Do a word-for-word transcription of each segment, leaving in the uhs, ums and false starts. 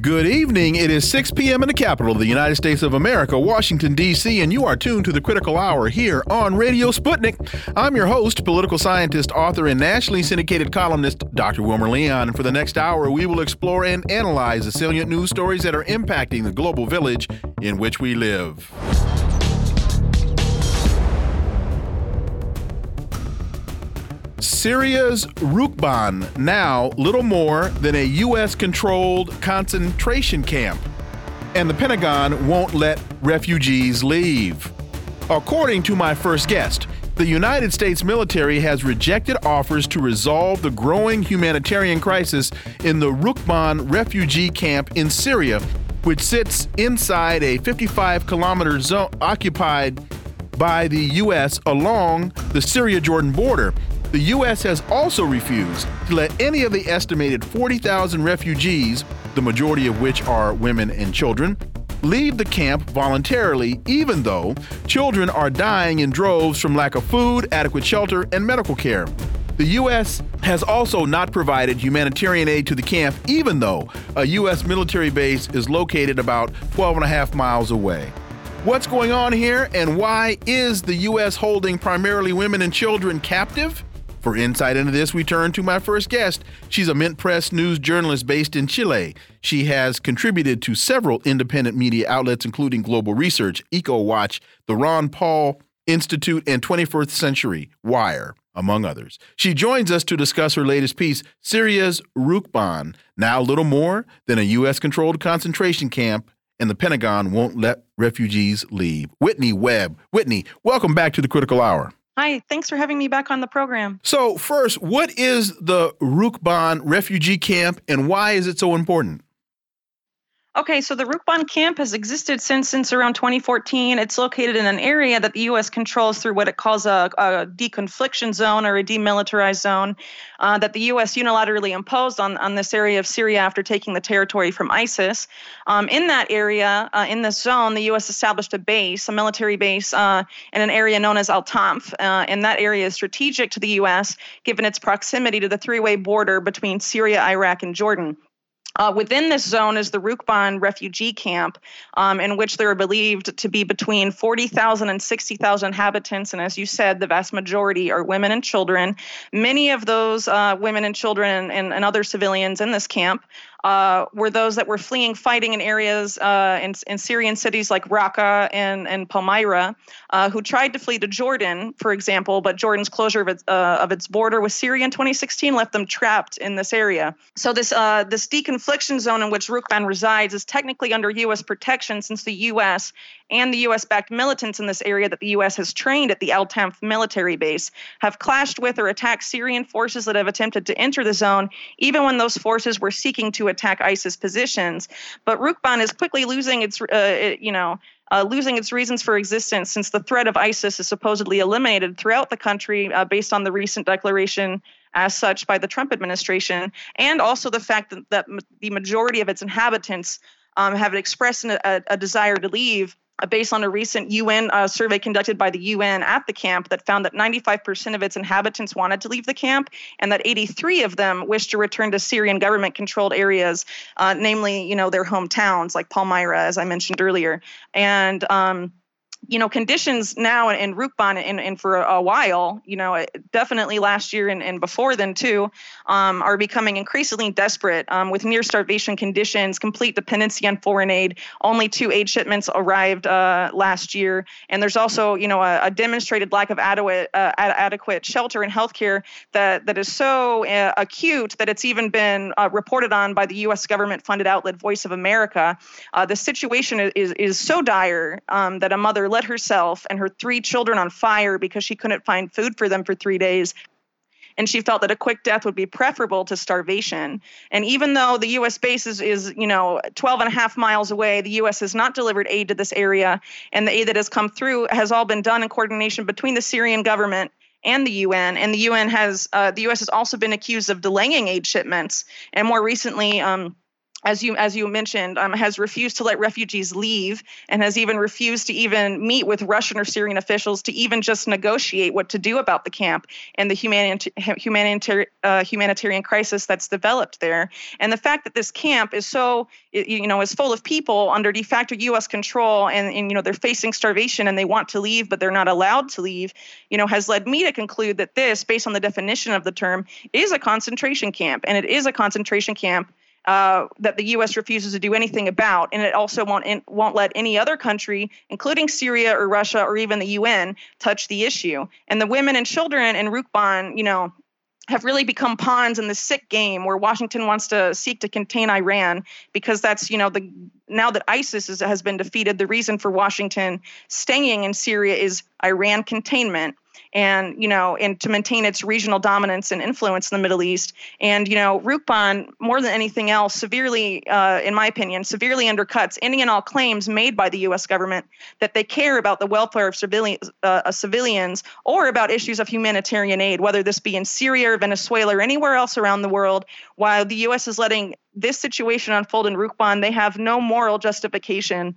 Good evening. It is six p.m. in the capital of the United States of America, Washington, D C, and you are tuned to the Critical Hour here on Radio Sputnik. I'm your host, political scientist, author, and nationally syndicated columnist, Doctor Wilmer Leon. And for the next hour, we will explore and analyze the salient news stories that are impacting the global village in which we live. Syria's Rukban, now little more than a U S-controlled concentration camp, and the Pentagon won't let refugees leave. According to my first guest, the United States military has rejected offers to resolve the growing humanitarian crisis in the Rukban refugee camp in Syria, which sits inside a fifty-five kilometer zone occupied by the U S along the Syria-Jordan border. The U S has also refused to let any of the estimated forty thousand refugees, the majority of which are women and children, leave the camp voluntarily, even though children are dying in droves from lack of food, adequate shelter, and medical care. The U S has also not provided humanitarian aid to the camp, even though a U S military base is located about twelve and a half miles away. What's going on here, and why is the U S holding primarily women and children captive? For insight into this, we turn to my first guest. She's a Mint Press news journalist based in Chile. She has contributed to several independent media outlets, including Global Research, EcoWatch, the Ron Paul Institute, and twenty-first Century Wire, among others. She joins us to discuss her latest piece, Syria's Rukban, now little more than a U S-controlled concentration camp, and the Pentagon won't let refugees leave. Whitney Webb. Whitney, welcome back to the Critical Hour. Hi, thanks for having me back on the program. So first, what is the Rukban refugee camp and why is it so important? Okay, so the Rukban camp has existed since since around twenty fourteen. It's located in an area that the U S controls through what it calls a, a deconfliction zone or a demilitarized zone uh, that the U S unilaterally imposed on, on this area of Syria after taking the territory from ISIS. Um, in that area, uh, in this zone, the U S established a base, a military base, uh, in an area known as Al-Tanf. Uh, and that area is strategic to the U S, given its proximity to the three-way border between Syria, Iraq, and Jordan. Uh, within this zone is the Rukban refugee camp, um, in which there are believed to be between forty thousand and sixty thousand inhabitants. And as you said, the vast majority are women and children. Many of those uh, women and children and, and other civilians in this camp uh, were those that were fleeing fighting in areas uh, in, in Syrian cities like Raqqa and, and Palmyra, uh, who tried to flee to Jordan, for example, but Jordan's closure of its, uh, of its border with Syria in twenty sixteen left them trapped in this area. So this uh, this deconfliction zone in which Rukban resides is technically under U S protection, since the U S and the U S-backed militants in this area that the U S has trained at the Al-Tanf military base have clashed with or attacked Syrian forces that have attempted to enter the zone, even when those forces were seeking to attack ISIS positions. But Rukban is quickly losing its, uh, it, you know, Uh, losing its reasons for existence, since the threat of ISIS is supposedly eliminated throughout the country uh, based on the recent declaration as such by the Trump administration, and also the fact that, that m- the majority of its inhabitants um, have expressed an, a, a desire to leave uh, based on a recent U N uh, survey conducted by the U N at the camp that found that ninety-five percent of its inhabitants wanted to leave the camp, and that eighty-three of them wished to return to Syrian government-controlled areas, uh, namely, you know, their hometowns like Palmyra, as I mentioned earlier. And um, you know, conditions now in, in Rukban and, and for a while, you know, definitely last year and, and before then too, um, are becoming increasingly desperate um, with near starvation conditions, complete dependency on foreign aid. Only two aid shipments arrived uh, last year. And there's also, you know, a, a demonstrated lack of adequate, uh, ad- adequate shelter and healthcare that, that is so uh, acute that it's even been uh, reported on by the U S government-funded outlet Voice of America. Uh, the situation is, is, is so dire um, that a mother lit herself and her three children on fire because she couldn't find food for them for three days. And she felt that a quick death would be preferable to starvation. And even though the U S base is, is, you know, twelve and a half miles away, the U S has not delivered aid to this area. And the aid that has come through has all been done in coordination between the Syrian government and the U N. And the U N has, uh, the U S has also been accused of delaying aid shipments. And more recently, um, as you as you mentioned, um, has refused to let refugees leave, and has even refused to even meet with Russian or Syrian officials to even just negotiate what to do about the camp and the humanita- humanitarian uh, humanitarian crisis that's developed there. And the fact that this camp is so, you know, is full of people under de facto U S control, and, and you know they're facing starvation and they want to leave but they're not allowed to leave, you know, has led me to conclude that this, based on the definition of the term, is a concentration camp, and it is a concentration camp Uh, that the U S refuses to do anything about, and it also won't in, won't let any other country, including Syria or Russia or even the U N, touch the issue. And the women and children in Rukban, you know, have really become pawns in the sick game where Washington wants to seek to contain Iran, because that's, you know, the now that ISIS is, has been defeated, the reason for Washington staying in Syria is Iran containment. And, you know, and to maintain its regional dominance and influence in the Middle East. And, you know, Rukban, more than anything else, severely, uh, in my opinion, severely undercuts any and all claims made by the U S government that they care about the welfare of civilians, uh, civilians or about issues of humanitarian aid, whether this be in Syria or Venezuela or anywhere else around the world. While the U S is letting this situation unfold in Rukban, they have no moral justification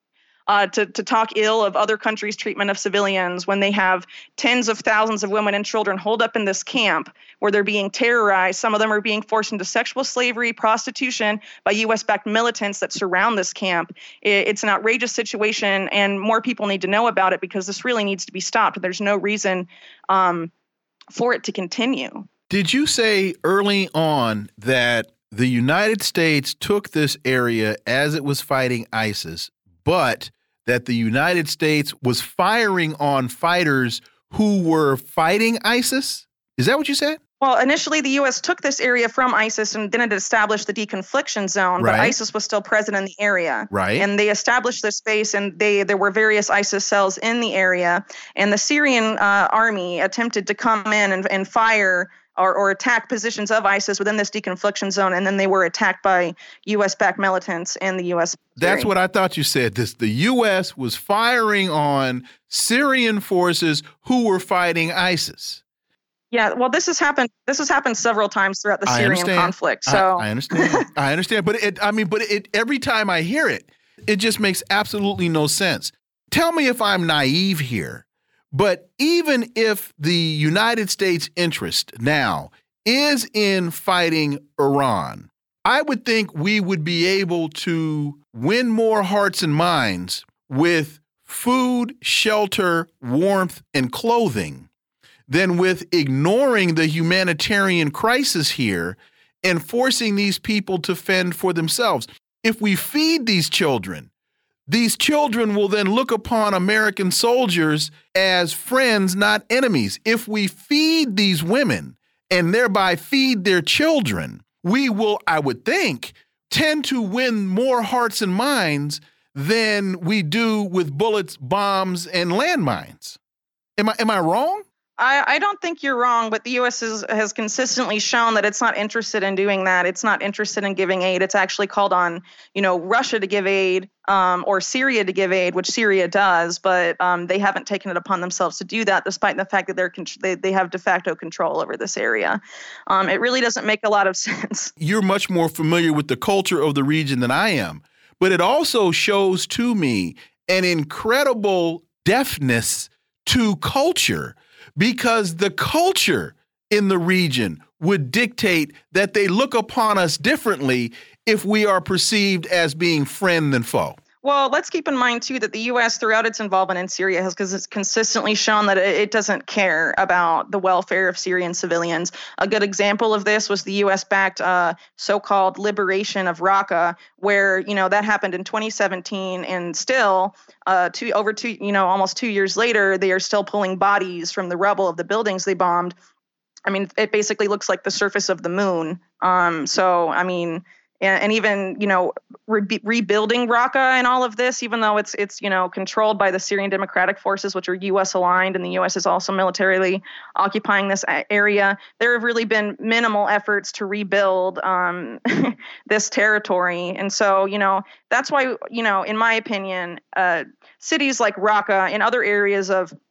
Uh, to, to talk ill of other countries' treatment of civilians when they have tens of thousands of women and children holed up in this camp where they're being terrorized. Some of them are being forced into sexual slavery, prostitution by U S-backed militants that surround this camp. It, it's an outrageous situation, and more people need to know about it because this really needs to be stopped. There's no reason um, for it to continue. Did you say early on that the United States took this area as it was fighting ISIS, but that the United States was firing on fighters who were fighting ISIS? Is that what you said? Well, initially the U S took this area from ISIS, and then it established the deconfliction zone, right. But ISIS was still present in the area. Right. And they established this base, and they there were various ISIS cells in the area. And the Syrian uh, army attempted to come in and, and fire Or, or attack positions of ISIS within this deconfliction zone, and then they were attacked by U S-backed militants and the U S. That's what I thought you said. This the U S was firing on Syrian forces who were fighting ISIS. Yeah, well, this has happened. This has happened several times throughout the Syrian conflict. So I, I understand. I understand. But it, I mean, but it every time I hear it, it just makes absolutely no sense. Tell me if I'm naive here. But even if the United States' interest now is in fighting Iran, I would think we would be able to win more hearts and minds with food, shelter, warmth, and clothing than with ignoring the humanitarian crisis here and forcing these people to fend for themselves. If we feed these children, these children will then look upon American soldiers as friends, not enemies. If we feed these women and thereby feed their children, we will, I would think, tend to win more hearts and minds than we do with bullets, bombs, and landmines. Am I, am I wrong? I, I don't think you're wrong, but the U S is, has consistently shown that it's not interested in doing that. It's not interested in giving aid. It's actually called on, you know, Russia to give aid um, or Syria to give aid, which Syria does, but um, they haven't taken it upon themselves to do that, despite the fact that they're they, they have de facto control over this area. Um, it really doesn't make a lot of sense. You're much more familiar with the culture of the region than I am, but it also shows to me an incredible deafness to culture. Because the culture in the region would dictate that they look upon us differently if we are perceived as being friend than foe. Well, let's keep in mind, too, that the U S, throughout its involvement in Syria, has because it's consistently shown that it doesn't care about the welfare of Syrian civilians. A good example of this was the U S-backed uh, so-called liberation of Raqqa, where, you know, that happened in twenty seventeen, and still, uh, two, over two, you know, almost two years later, they are still pulling bodies from the rubble of the buildings they bombed. I mean, it basically looks like the surface of the moon. Um, so, I mean... And even, you know, re- rebuilding Raqqa and all of this, even though it's, it's you know, controlled by the Syrian Democratic Forces, which are U S aligned, and the U S is also militarily occupying this area, there have really been minimal efforts to rebuild um, this territory. And so, you know, that's why, you know, in my opinion, uh, cities like Raqqa and other areas of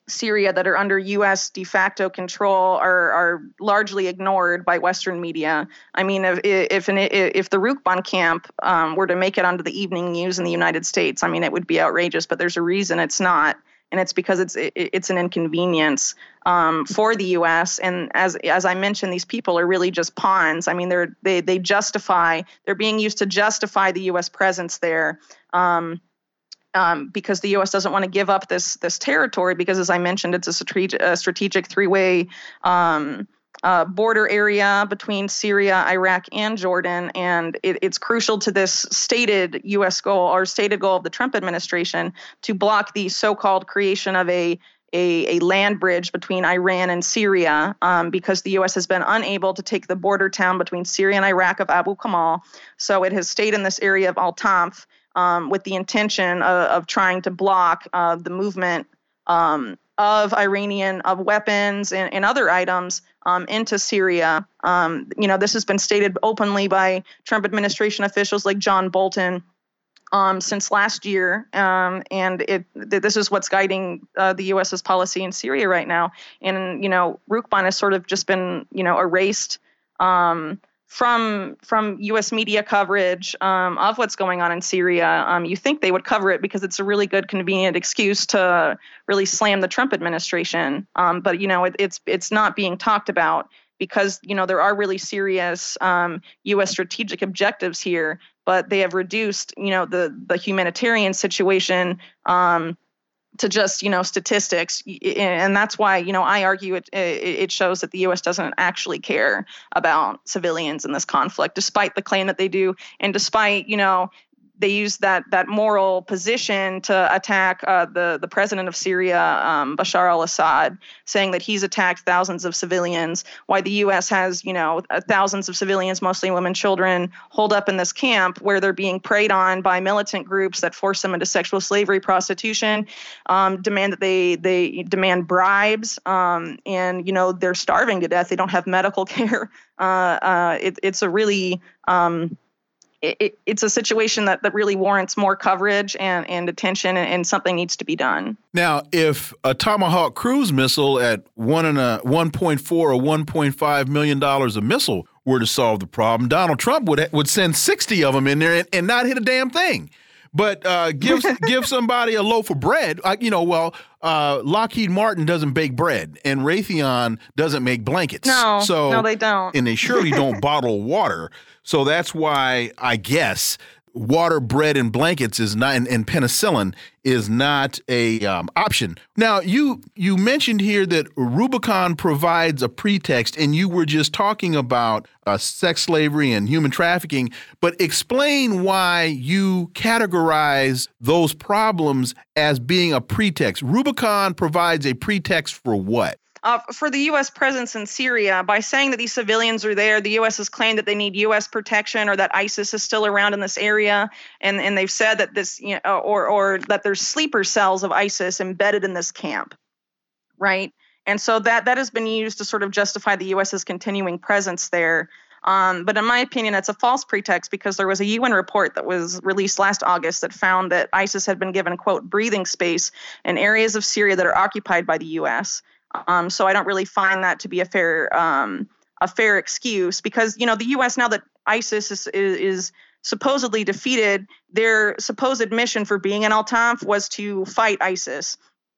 Syria that are under U S de facto control are are largely ignored by Western media. I mean, if if an, if the Rukban camp um, were to make it onto the evening news in the United States, I mean, it would be outrageous. But there's a reason it's not, and it's because it's it, it's an inconvenience um, for the U S. And as as I mentioned, these people are really just pawns. I mean, they're they they justify they're being used to justify the U S presence there. Um, Um, because the U S doesn't want to give up this this territory because, as I mentioned, it's a strategic, a strategic three-way um, uh, border area between Syria, Iraq, and Jordan, and it, it's crucial to this stated U S goal or stated goal of the Trump administration to block the so-called creation of a A, a land bridge between Iran and Syria um, because the U S has been unable to take the border town between Syria and Iraq of Abu Kamal. So it has stayed in this area of Al-Tanf um, with the intention of, of trying to block uh, the movement um, of Iranian of weapons and, and other items um, into Syria. Um, you know, this has been stated openly by Trump administration officials like John Bolton Um, since last year, um, and it th- this is what's guiding uh, the U.S.'s policy in Syria right now. And you know, Rukban has sort of just been, you know, erased um, from from U S media coverage um, of what's going on in Syria. Um, you think they would cover it because it's a really good, convenient excuse to really slam the Trump administration, um, but you know, it, it's it's not being talked about because you know there are really serious um, U S strategic objectives here. But they have reduced, you know, the the humanitarian situation um, to just, you know, statistics, and that's why, you know, I argue it it shows that the U S doesn't actually care about civilians in this conflict, despite the claim that they do, and despite, you know, they use that that moral position to attack uh, the the president of Syria, um, Bashar al-Assad, saying that he's attacked thousands of civilians. Why the U S has, you know, thousands of civilians, mostly women, children, holed up in this camp where they're being preyed on by militant groups that force them into sexual slavery, prostitution, um, demand that they they demand bribes, um, and you know they're starving to death. They don't have medical care. Uh, uh, it, it's a really um, It, it, it's a situation that, that really warrants more coverage and, and attention, and, and something needs to be done. Now, if a Tomahawk cruise missile at one and a one point four or one point five million dollars a missile were to solve the problem, Donald Trump would would send sixty of them in there and, and not hit a damn thing. But uh, give give somebody a loaf of bread. Uh, you know, well, uh, Lockheed Martin doesn't bake bread, and Raytheon doesn't make blankets. No, so, no, they don't. And they surely don't bottle water. So that's why I guess water, bread, and blankets is not, and, and penicillin is not a um, option. Now, you you mentioned here that Rubicon provides a pretext, and you were just talking about uh, sex slavery and human trafficking, but explain why you categorize those problems as being a pretext. Rubicon provides a pretext for what? Uh, for the U S presence in Syria, by saying that these civilians are there, the U S has claimed that they need U S protection, or that ISIS is still around in this area, and and they've said that this, you know, or or that there's sleeper cells of ISIS embedded in this camp, right? And so that that has been used to sort of justify the US's continuing presence there. Um, but in my opinion, it's a false pretext, because there was a U N report that was released last August that found that ISIS had been given, quote, breathing space in areas of Syria that are occupied by the U S. Um, so I don't really find that to be a fair um, a fair excuse, because, you know, the U S, now that ISIS is, is, is supposedly defeated, their supposed mission for being in Al-Tanf was to fight ISIS.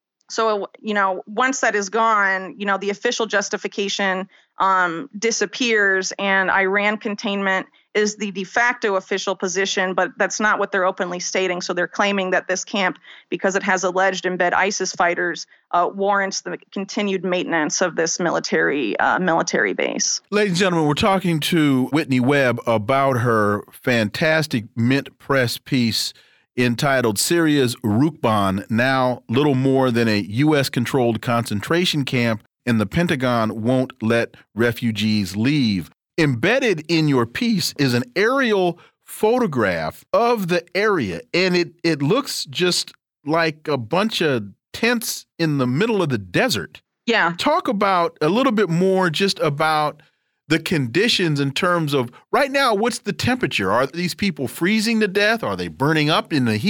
So, you know, once that is gone, you know, the official justification um, disappears, and Iran containment is the de facto official position, but that's not what they're openly stating. So they're claiming that this camp, because it has alleged embed ISIS fighters, uh, warrants the continued maintenance of this military uh, military base. Ladies and gentlemen, we're talking to Whitney Webb about her fantastic mint press piece entitled "Syria's Rukban, Now Little More Than a U S-Controlled Concentration Camp, and the Pentagon Won't Let Refugees Leave." Embedded in your piece is an aerial photograph of the area, and it, it looks just like a bunch of tents in the middle of the desert. Yeah. Talk about a little bit more just about the conditions in terms of right now, what's the temperature? Are these people freezing to death? Are they burning up in the heat?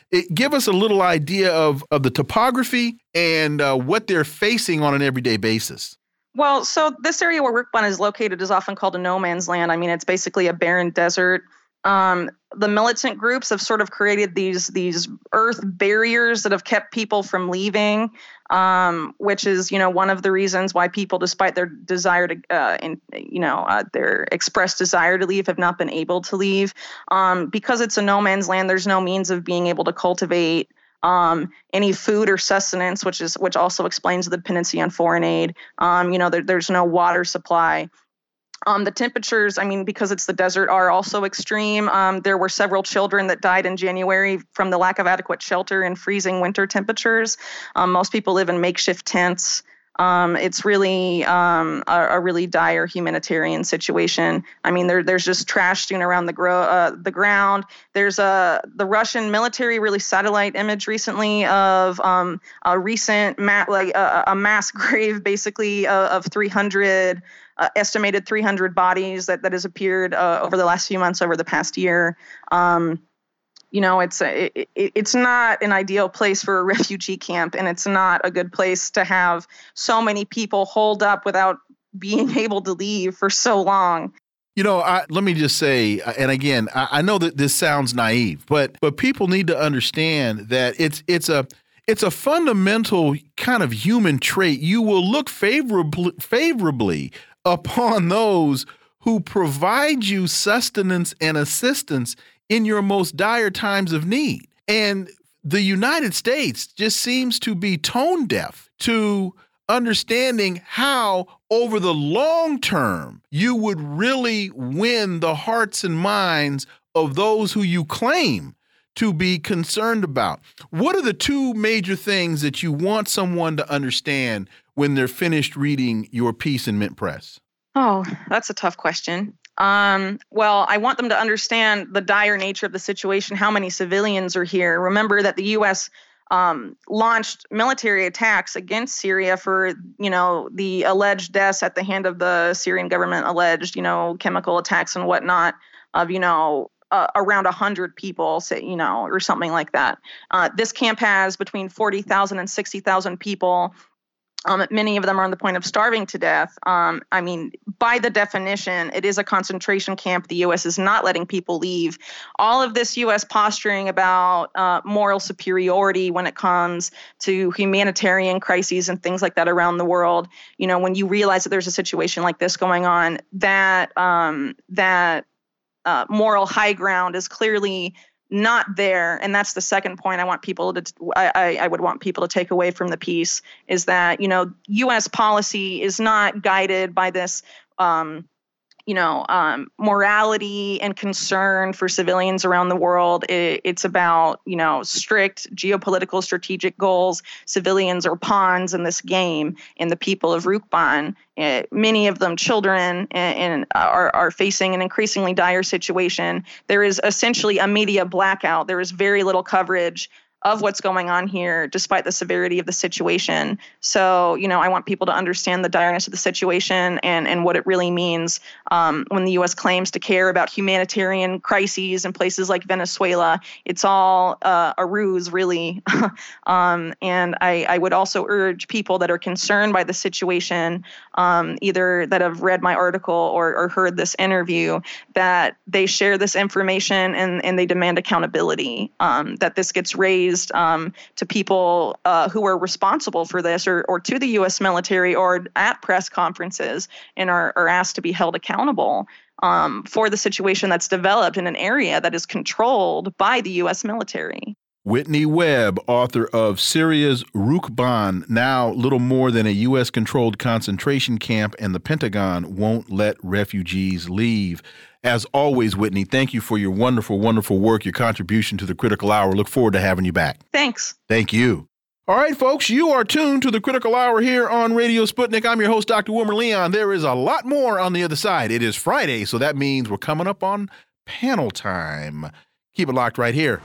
It, give us a little idea of, of the topography and uh, what they're facing on an everyday basis. Well, so this area where Rukban is located is often called a no man's land. I mean, it's basically a barren desert. Um, the militant groups have sort of created these these earth barriers that have kept people from leaving, um, which is, you know, one of the reasons why people, despite their desire to, uh, in, you know, uh, their expressed desire to leave, have not been able to leave. Um, because it's a no man's land, there's no means of being able to cultivate Um, any food or sustenance, which is which also explains the dependency on foreign aid. Um, you know, there, there's no water supply. Um, the temperatures, I mean, because it's the desert, are also extreme. Um, there were several children that died in January from the lack of adequate shelter in freezing winter temperatures. Um, most people live in makeshift tents. Um, it's really um, a, a really dire humanitarian situation. I mean, there, there's just trash strewn around the, gro- uh, the ground. There's a the Russian military released satellite image recently of um, a recent ma- like a, a mass grave, basically uh, of three hundred uh, estimated three hundred bodies that that has appeared uh, over the last few months, over the past year. Um, You know, it's a, it, it's not an ideal place for a refugee camp, and it's not a good place to have so many people holed up without being able to leave for so long. You know, I, let me just say, and again, I, I know that this sounds naive, but but people need to understand that it's it's a it's a fundamental kind of human trait. You will look favorably favorably upon those who provide you sustenance and assistance in your most dire times of need. And the United States just seems to be tone deaf to understanding how, over the long term, you would really win the hearts and minds of those who you claim to be concerned about. What are the two major things that you want someone to understand when they're finished reading your piece in Mint Press? Oh, that's a tough question. Um, well, I want them to understand the dire nature of the situation, how many civilians are here. Remember that the U S um, launched military attacks against Syria for, you know, the alleged deaths at the hand of the Syrian government, alleged, you know, chemical attacks and whatnot of, you know, uh, around one hundred people, say, you know, or something like that. Uh, this camp has between forty thousand and sixty thousand people. Um, many of them are on the point of starving to death. Um, I mean, by the definition, it is a concentration camp. The U S is not letting people leave. All of this U S posturing about uh, moral superiority when it comes to humanitarian crises and things like that around the world, you know, when you realize that there's a situation like this going on, that um, that uh, moral high ground is clearly not there. And that's the second point I want people to, I, I would want people to take away from the piece, is that, you know, U S policy is not guided by this, um, you know, um, morality and concern for civilians around the world. It, it's about, you know, strict geopolitical strategic goals. Civilians are pawns in this game, and the people of Rukban, uh, many of them children, and, and are, are facing an increasingly dire situation. There is essentially a media blackout. There is very little coverage of what's going on here, despite the severity of the situation. So, you know, I want people to understand the direness of the situation and, and what it really means um, when the U S claims to care about humanitarian crises in places like Venezuela. It's all uh, a ruse, really. um, and I, I would also urge people that are concerned by the situation, um, either that have read my article or, or heard this interview, that they share this information and, and they demand accountability, um, that this gets raised Um, to people uh, who are responsible for this, or, or to the U S military, or at press conferences, and are, are asked to be held accountable um, for the situation that's developed in an area that is controlled by the U S military. Whitney Webb, author of Syria's Rukban, now little more than a U S-controlled concentration camp, and the Pentagon won't let refugees leave. As always, Whitney, thank you for your wonderful, wonderful work, your contribution to the Critical Hour. Look forward to having you back. Thanks. Thank you. All right, folks, you are tuned to the Critical Hour here on Radio Sputnik. I'm your host, Doctor Wilmer Leon. There is a lot more on the other side. It is Friday, so that means we're coming up on panel time. Keep it locked right here.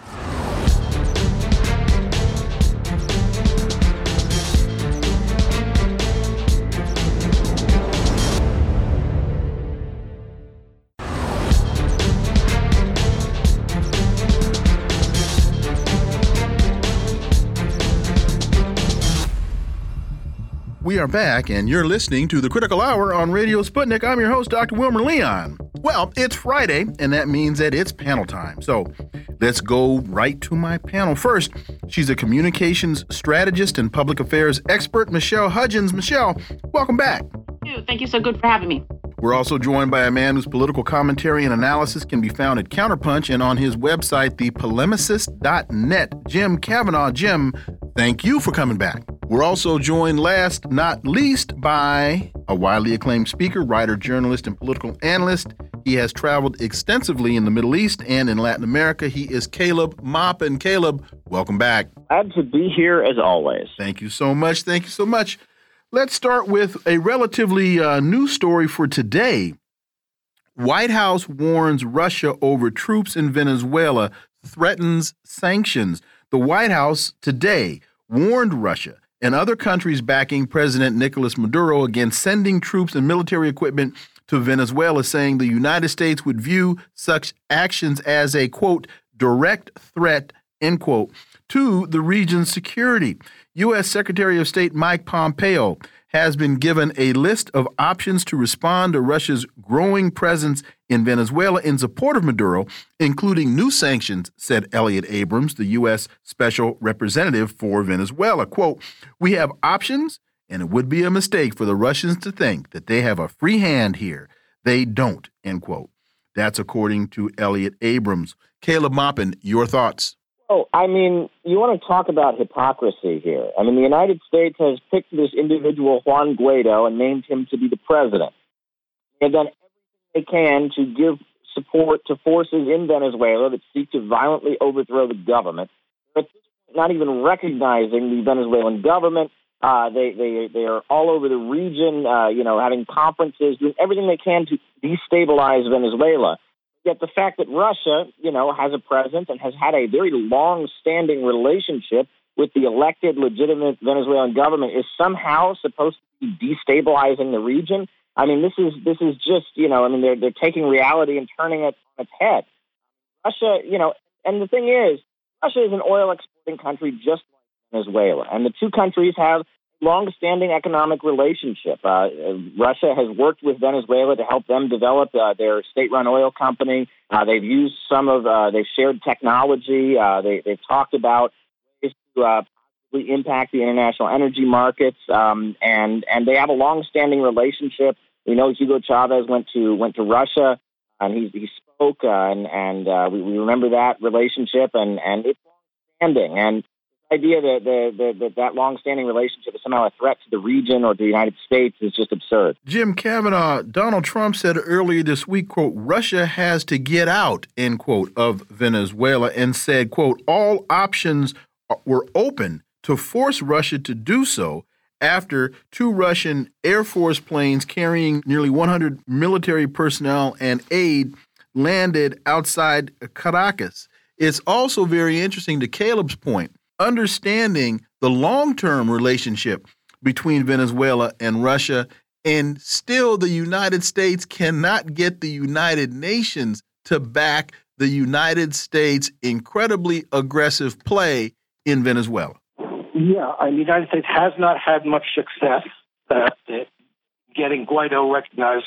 We are back, and you're listening to the Critical Hour on Radio Sputnik. I'm your host, Doctor Wilmer Leon. Well, it's Friday, and that means that it's panel time. So let's go right to my panel. First, she's a communications strategist and public affairs expert, Michelle Hudgens. Michelle, welcome back. Thank you. Thank you so good for having me. We're also joined by a man whose political commentary and analysis can be found at Counterpunch and on his website, the polemicist dot net. Jim Kavanaugh. Jim, thank you for coming back. We're also joined last, not least, by a widely acclaimed speaker, writer, journalist, and political analyst. He has traveled extensively in the Middle East and in Latin America. He is Caleb Maupin. Caleb, welcome back. Glad to be here as always. Thank you so much. Thank you so much. Let's start with a relatively uh, new story for today. White House warns Russia over troops in Venezuela, threatens sanctions. The White House today warned Russia and other countries backing President Nicolas Maduro against sending troops and military equipment to Venezuela, saying the United States would view such actions as a, quote, direct threat, end quote, to the region's security. U S Secretary of State Mike Pompeo has been given a list of options to respond to Russia's growing presence in Venezuela in support of Maduro, including new sanctions, said Elliot Abrams, the U S Special Representative for Venezuela. Quote, we have options, and it would be a mistake for the Russians to think that they have a free hand here. They don't, end quote. That's according to Elliot Abrams. Caleb Maupin, your thoughts? Oh, I mean, you want to talk about hypocrisy here. I mean, the United States has picked this individual, Juan Guaido, and named him to be the president. They've done everything they can to give support to forces in Venezuela that seek to violently overthrow the government. But not even recognizing the Venezuelan government. Uh, they, they, they are all over the region, uh, you know, having conferences, doing everything they can to destabilize Venezuela. Yet the fact that Russia, you know, has a presence and has had a very long-standing relationship with the elected, legitimate Venezuelan government is somehow supposed to be destabilizing the region. I mean, this is this is just, you know, I mean, they're they're taking reality and turning it on its head. Russia, you know, and the thing is, Russia is an oil exporting country just like Venezuela, and the two countries have long-standing economic relationship. Uh, Russia has worked with Venezuela to help them develop uh, their state-run oil company. Uh, they've used some of, uh, they've shared technology. Uh, they, they've talked about ways to uh, positively impact the international energy markets, um, and and they have a long-standing relationship. We know Hugo Chavez went to went to Russia, and he he spoke, uh, and and uh, we, we remember that relationship, and and it's long-standing. And idea that the, the, that that long-standing relationship is somehow a threat to the region or to the United States is just absurd. Jim Kavanaugh, Donald Trump said earlier this week, quote, Russia has to get out, end quote, of Venezuela, and said, quote, all options were open to force Russia to do so after two Russian Air Force planes carrying nearly one hundred military personnel and aid landed outside Caracas. It's also very interesting, to Caleb's point, understanding the long-term relationship between Venezuela and Russia, and still the United States cannot get the United Nations to back the United States' incredibly aggressive play in Venezuela. Yeah, I mean, the United States has not had much success uh, getting Guaido recognized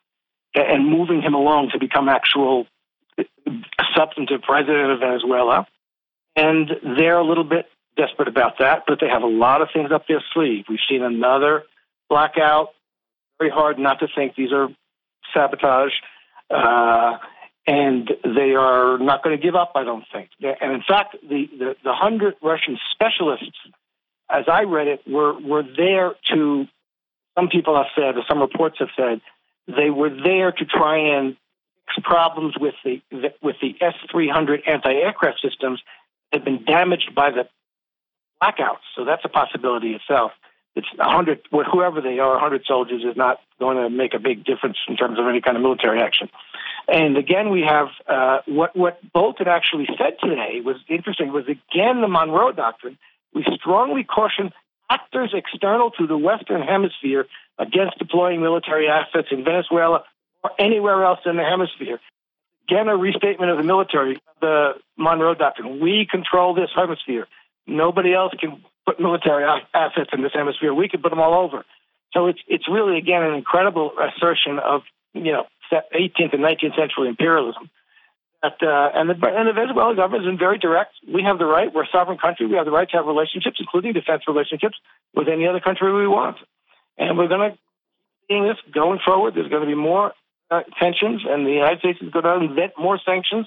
and moving him along to become actual substantive president of Venezuela. And they're a little bit desperate about that, but they have a lot of things up their sleeve. We've seen another blackout. Very hard not to think these are sabotage. Uh, and they are not going to give up, I don't think. And in fact, the, the, the hundred Russian specialists, as I read it, were, were there to, some people have said, or some reports have said, they were there to try and fix problems with the, the with the S three hundred anti-aircraft systems have been damaged by the blackouts. So that's a possibility itself. It's a hundred, whoever they are, a hundred soldiers is not going to make a big difference in terms of any kind of military action. And again, we have uh, what what Bolton actually said today was interesting. Was again the Monroe Doctrine. We strongly caution actors external to the Western Hemisphere against deploying military assets in Venezuela or anywhere else in the hemisphere. Again, a restatement of the military, the Monroe Doctrine. We control this hemisphere. Nobody else can put military assets in this hemisphere. We could put them all over. So it's it's really, again, an incredible assertion of, you know, eighteenth and nineteenth century imperialism. That, uh, and, the, and the Venezuelan government has been very direct. We have the right. We're a sovereign country. We have the right to have relationships, including defense relationships, with any other country we want. And we're going to keep seeing this going forward. There's going to be more uh, tensions, and the United States is going to invent more sanctions,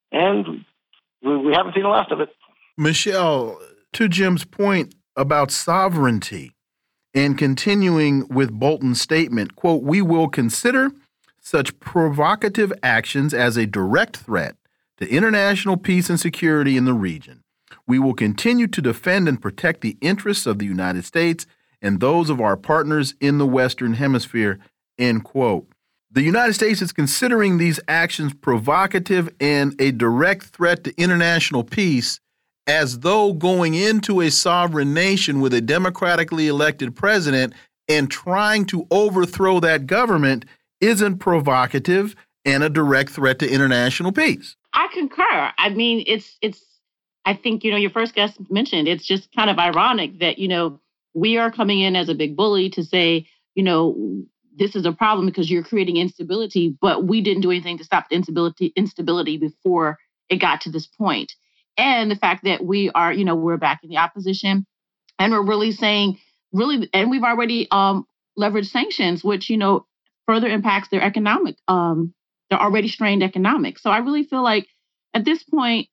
and we, we haven't seen the last of it. Michelle, to Jim's point about sovereignty and continuing with Bolton's statement, quote, we will consider such provocative actions as a direct threat to international peace and security in the region. We will continue to defend and protect the interests of the United States and those of our partners in the Western Hemisphere, end quote. The United States is considering these actions provocative and a direct threat to international peace, as though going into a sovereign nation with a democratically elected president and trying to overthrow that government isn't provocative and a direct threat to international peace. I concur. I mean, it's, it's, I think, you know, your first guest mentioned, it's just kind of ironic that, you know, we are coming in as a big bully to say, you know, this is a problem because you're creating instability, but we didn't do anything to stop the instability, instability before it got to this point. And the fact that we are, you know, we're back in the opposition and we're really saying, really, and we've already um, leveraged sanctions, which, you know, further impacts their economic, um, their already strained economics. So I really feel like at this point,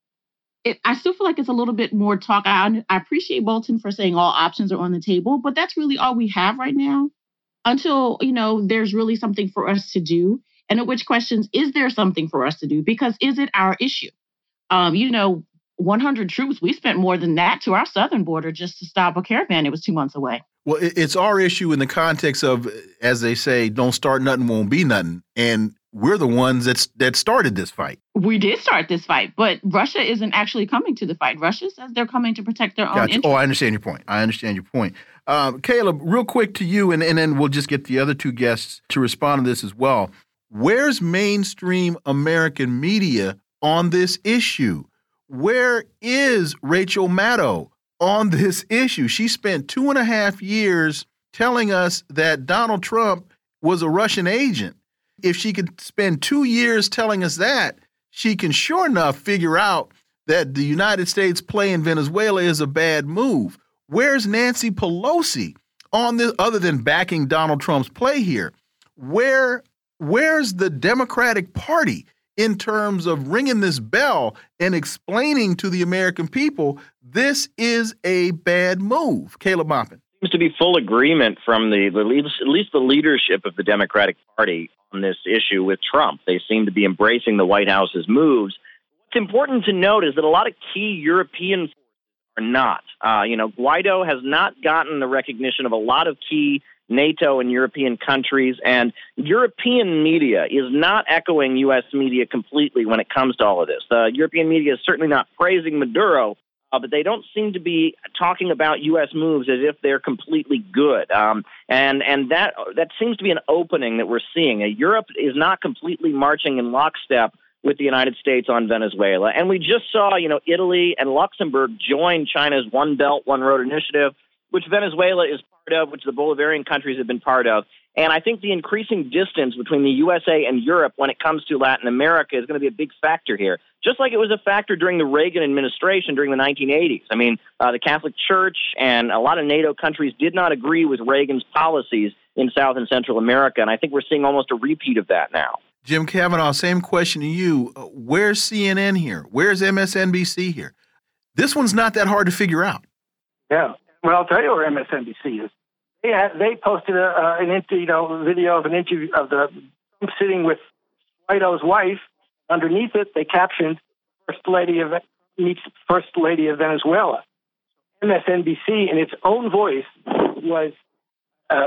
it, I still feel like it's a little bit more talk. I, I appreciate Bolton for saying all options are on the table, but that's really all we have right now until, you know, there's really something for us to do. And at which questions, is there something for us to do? Because is it our issue? Um, you know, one hundred troops, we spent more than that to our southern border just to stop a caravan. It was two months away. Well, it's our issue in the context of, as they say, don't start nothing, won't be nothing. And we're the ones that's, that started this fight. We did start this fight, but Russia isn't actually coming to the fight. Russia says they're coming to protect their own gotcha. interests. Oh, I understand your point. I understand your point. Um, Caleb, real quick to you, and, and then we'll just get the other two guests to respond to this as well. Where's mainstream American media on this issue? Where is Rachel Maddow on this issue? She spent two and a half years telling us that Donald Trump was a Russian agent. If she could spend two years telling us that, she can sure enough figure out that the United States play in Venezuela is a bad move. Where's Nancy Pelosi on this, other than backing Donald Trump's play here? Where, where's the Democratic Party in terms of ringing this bell and explaining to the American people this is a bad move? Caleb Maupin. Seems to be full agreement from the, the at least the leadership of the Democratic Party on this issue with Trump. They seem to be embracing the White House's moves. What's important to note is that a lot of key European forces are not. Uh, you know, Guaido has not gotten the recognition of a lot of key NATO and European countries, and European media is not echoing U S media completely when it comes to all of this. The European media is certainly not praising Maduro, uh, but they don't seem to be talking about U S moves as if they're completely good. Um, and and that that seems to be an opening that we're seeing. Uh, Europe is not completely marching in lockstep with the United States on Venezuela. And we just saw, you know, Italy and Luxembourg join China's One Belt, One Road initiative, which Venezuela is part of, which the Bolivarian countries have been part of. And I think the increasing distance between the U S A and Europe when it comes to Latin America is going to be a big factor here, just like it was a factor during the Reagan administration during the nineteen eighties. I mean, uh, the Catholic Church and a lot of NATO countries did not agree with Reagan's policies in South and Central America, and I think we're seeing almost a repeat of that now. Jim Kavanaugh, same question to you. Where's C N N here? Where's M S N B C here? This one's not that hard to figure out. Yeah. Well, I'll tell you where M S N B C is. They had, they posted a, uh, an inter, you know video of an interview of the Trump sitting with Guaido's wife. Underneath it, they captioned "First Lady of meets First Lady of Venezuela." M S N B C, in its own voice, was uh,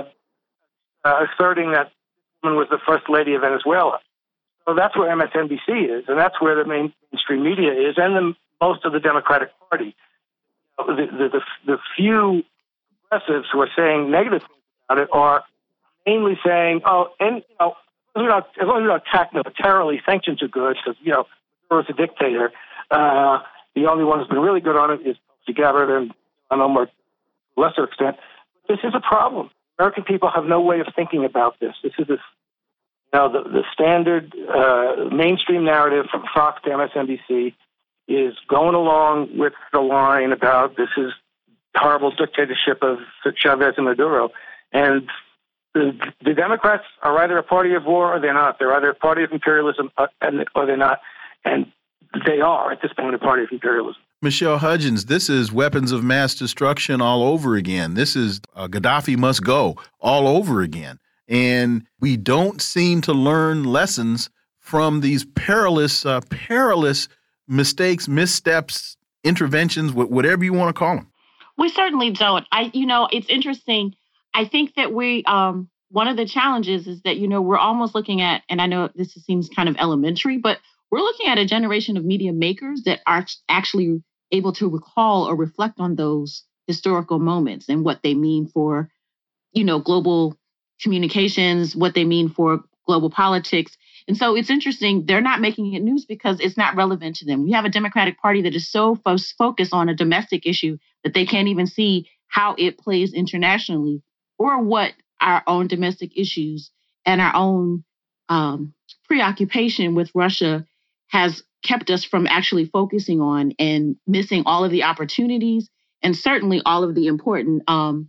uh, asserting that this woman was the First Lady of Venezuela. So that's where M S N B C is, and that's where the mainstream media is, and the, most of the Democratic Party. The, the, the, the few progressives who are saying negative things about it are mainly saying, oh, and, you know, as long as we're not attacked militarily, sanctions are good, because, you know, Maduro's a dictator. Uh, the only one who's been really good on it is Tulsi Gabbard, and on a more lesser extent. This is a problem. American people have no way of thinking about this. This is this, you know, the, the standard uh, mainstream narrative from Fox to M S N B C is going along with the line about this is horrible dictatorship of Chavez and Maduro. And the, the Democrats are either a party of war or they're not. They're either a party of imperialism or, or they're not. And they are, at this point, a party of imperialism. Michelle Hudgens, this is weapons of mass destruction all over again. This is uh, Gaddafi must go all over again. And we don't seem to learn lessons from these perilous, uh, perilous mistakes, missteps, interventions, whatever you want to call them. We certainly don't. I, you know, it's interesting. I think that we, um, one of the challenges is that, you know, we're almost looking at, and I know this seems kind of elementary, but we're looking at a generation of media makers that are actually able to recall or reflect on those historical moments and what they mean for, you know, global communications, what they mean for global politics. And so it's interesting. They're not making it news because it's not relevant to them. We have a Democratic Party that is so fo- focused on a domestic issue that they can't even see how it plays internationally or what our own domestic issues and our own um, preoccupation with Russia has kept us from actually focusing on and missing all of the opportunities and certainly all of the important um,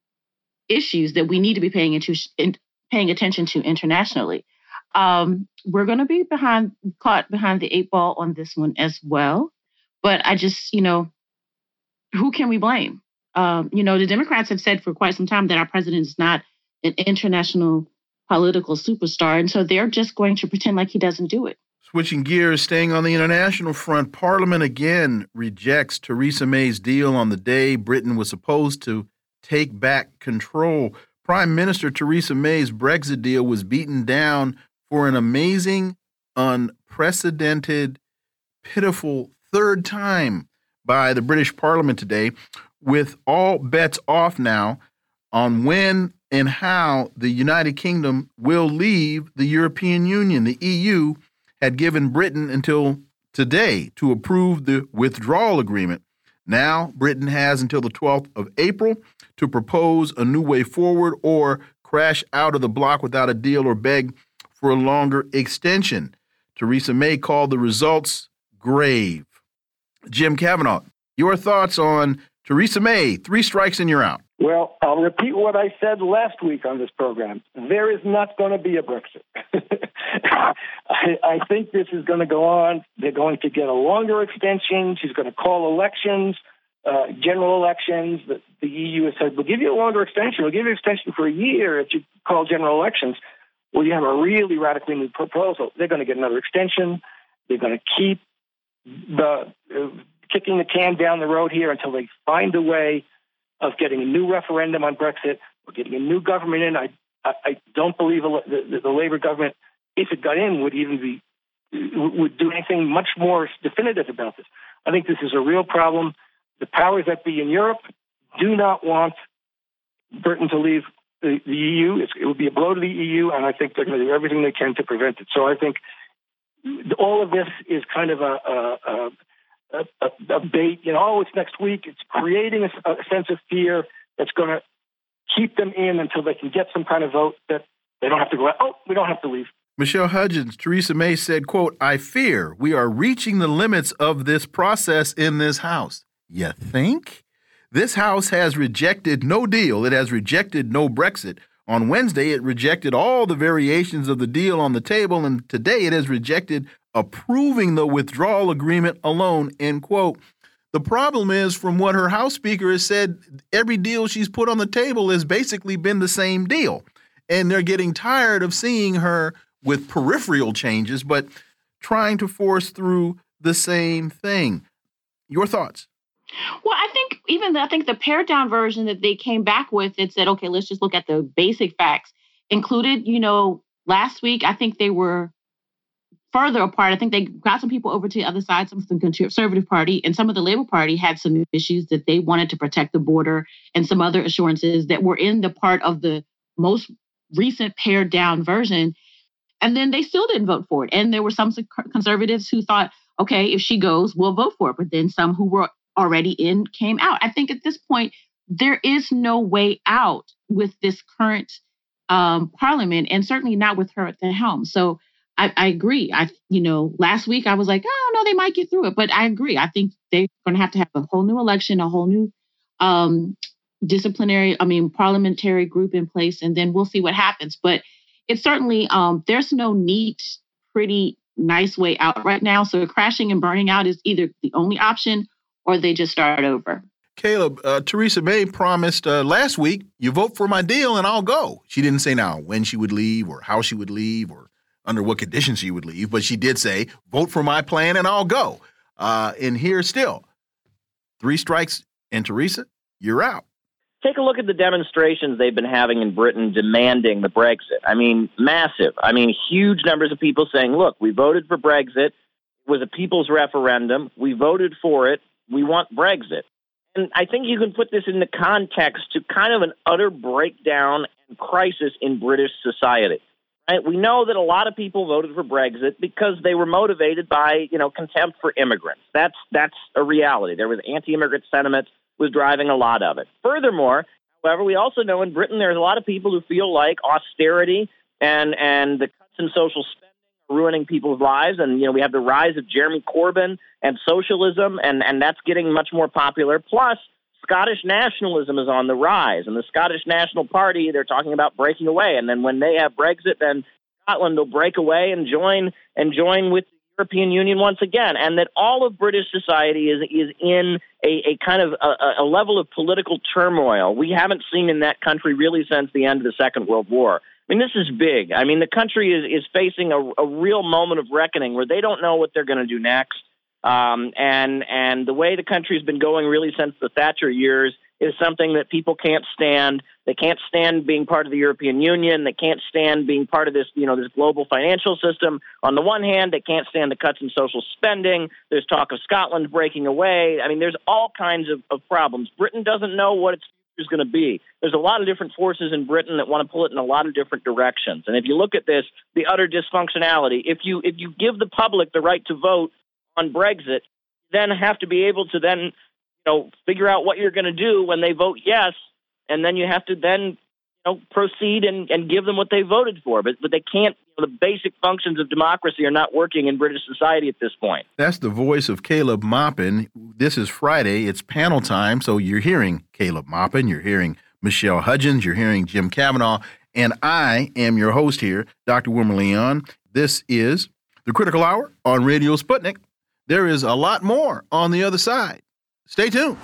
issues that we need to be paying, into, in, paying attention to internationally. Um, we're going to be behind, caught behind the eight ball on this one as well. But I just, you know, who can we blame? Um, you know, the Democrats have said for quite some time that our president is not an international political superstar. And so they're just going to pretend like he doesn't do it. Switching gears, staying on the international front, Parliament again rejects Theresa May's deal on the day Britain was supposed to take back control. Prime Minister Theresa May's Brexit deal was beaten down for an amazing, unprecedented, pitiful third time by the British Parliament today, with all bets off now on when and how the United Kingdom will leave the European Union. The E U had given Britain until today to approve the withdrawal agreement. Now, Britain has until the twelfth of April to propose a new way forward or crash out of the bloc without a deal or beg for a longer extension. Theresa May called the results grave. Jim Kavanaugh, your thoughts on Theresa May, three strikes and you're out. Well, I'll repeat what I said last week on this program. There is not going to be a Brexit. I, I think this is going to go on. They're going to get a longer extension. She's going to call elections, uh, general elections. The, the E U has said, we'll give you a longer extension. We'll give you an extension for a year if you call general elections. Well, you have a really radically new proposal. They're going to get another extension. They're going to keep the uh, kicking the can down the road here until they find a way of getting a new referendum on Brexit or getting a new government in. I I, I don't believe the, the, the Labour government, if it got in, would even be would do anything much more definitive about this. I think this is a real problem. The powers that be in Europe do not want Britain to leave the, the E U. It's, it would be a blow to the E U, and I think they're going to do everything they can to prevent it. So I think all of this is kind of a, a, a A, a, a bait, you know, oh, it's next week. It's creating a, a sense of fear that's going to keep them in until they can get some kind of vote that they don't have to go out. Oh, we don't have to leave. Michelle Hudgens, Theresa May said, quote, I fear we are reaching the limits of this process in this House. You think? This House has rejected no deal. It has rejected no Brexit. On Wednesday, it rejected all the variations of the deal on the table, and today it has rejected approving the withdrawal agreement alone, end quote. The problem is, from what her House Speaker has said, every deal she's put on the table has basically been the same deal. And they're getting tired of seeing her with peripheral changes, but trying to force through the same thing. Your thoughts? Well, I think even the, I think the pared down version that they came back with, it said, okay, let's just look at the basic facts. Included, you know, last week, I think they were further apart. I think they got some people over to the other side, some of the Conservative Party and some of the Labour Party had some issues that they wanted to protect the border and some other assurances that were in the part of the most recent pared down version. And then they still didn't vote for it. And there were some Conservatives who thought, okay, if she goes, we'll vote for it. But then some who were already in came out. I think at this point, there is no way out with this current um, parliament, and certainly not with her at the helm. So I, I agree. I, you know, last week I was like, oh no, they might get through it, but I agree. I think they're going to have to have a whole new election, a whole new um, disciplinary, I mean, parliamentary group in place, and then we'll see what happens. But it's certainly um, there's no neat, pretty, nice way out right now. So crashing and burning out is either the only option, or they just start over. Caleb, uh, Theresa May promised uh, last week, you vote for my deal and I'll go. She didn't say now when she would leave or how she would leave or under what conditions she would leave, but she did say, vote for my plan and I'll go. Uh, and here still, three strikes and Theresa, you're out. Take a look at the demonstrations they've been having in Britain demanding the Brexit. I mean, massive. I mean, huge numbers of people saying, look, we voted for Brexit. It was a people's referendum. We voted for it. We want Brexit. And I think you can put this in the context to kind of an utter breakdown and crisis in British society. Right? We know that a lot of people voted for Brexit because they were motivated by, you know, contempt for immigrants. That's that's a reality. There was anti-immigrant sentiment was driving a lot of it. Furthermore, however, we also know in Britain there's a lot of people who feel like austerity and and the cuts in social spending are ruining people's lives. And, you know, we have the rise of Jeremy Corbyn and socialism, and, and that's getting much more popular. Plus, Scottish nationalism is on the rise. And the Scottish National Party, they're talking about breaking away. And then when they have Brexit, then Scotland will break away and join and join with European Union once again, and that all of British society is is in a, a kind of a, a level of political turmoil we haven't seen in that country really since the end of the Second World War. I mean, this is big. I mean, the country is, is facing a, a real moment of reckoning where they don't know what they're going to do next. Um, and and the way the country's been going really since the Thatcher years is something that people can't stand. They can't stand being part of the European Union. They can't stand being part of this, you know, this global financial system. On the one hand, they can't stand the cuts in social spending. There's talk of Scotland breaking away. I mean, there's all kinds of, of problems. Britain doesn't know what its future is going to be. There's a lot of different forces in Britain that want to pull it in a lot of different directions. And if you look at this, the utter dysfunctionality, if you if you give the public the right to vote on Brexit, then have to be able to then, you know, figure out what you're going to do when they vote yes, and then you have to then, you know, proceed and, and give them what they voted for. But but they can't. You know, the basic functions of democracy are not working in British society at this point. That's the voice of Caleb Maupin. This is Friday. It's panel time, so you're hearing Caleb Maupin, you're hearing Michelle Hudgens, you're hearing Jim Kavanaugh, and I am your host here, Doctor Wilmer Leon. This is the Critical Hour on Radio Sputnik. There is a lot more on the other side. Stay tuned.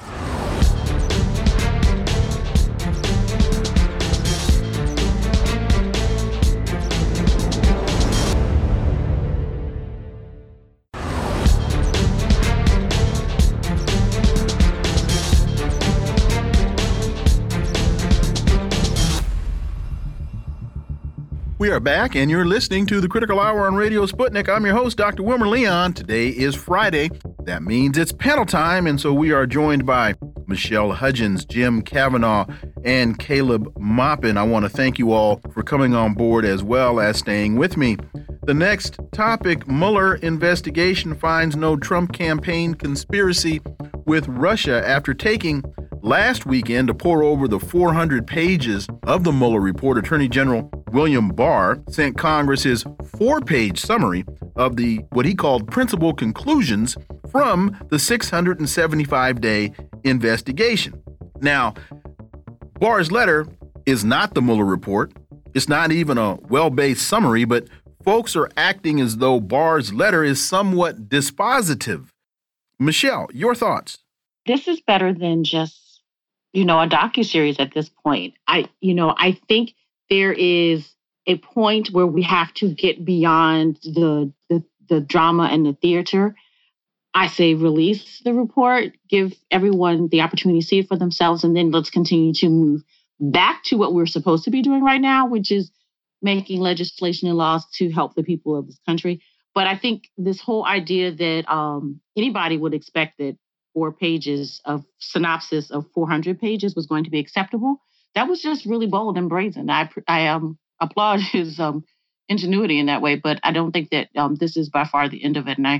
We are back, and you're listening to the Critical Hour on Radio Sputnik. I'm your host, Doctor Wilmer Leon. Today is Friday. That means it's panel time, and so we are joined by Michelle Hudgens, Jim Kavanaugh, and Caleb Maupin. I want to thank you all for coming on board as well as staying with me. The next topic, Mueller investigation finds no Trump campaign conspiracy with Russia after taking last weekend to pour over the four hundred pages of the Mueller report. Attorney General William Barr sent Congress his four-page summary of the what he called principal conclusions from the six hundred seventy-five day investigation. Now, Barr's letter is not the Mueller report. It's not even a well-based summary, but folks are acting as though Barr's letter is somewhat dispositive. Michelle, your thoughts? This is better than just, you know, a docuseries at this point. I, you know, I think there is a point where we have to get beyond the the, the drama and the theater. I say release the report, give everyone the opportunity to see it for themselves, and then let's continue to move back to what we're supposed to be doing right now, which is making legislation and laws to help the people of this country. But I think this whole idea that um, anybody would expect that four pages of synopsis of four hundred pages was going to be acceptable, that was just really bold and brazen. I I um, applaud his um, ingenuity in that way, but I don't think that um, this is by far the end of it. And I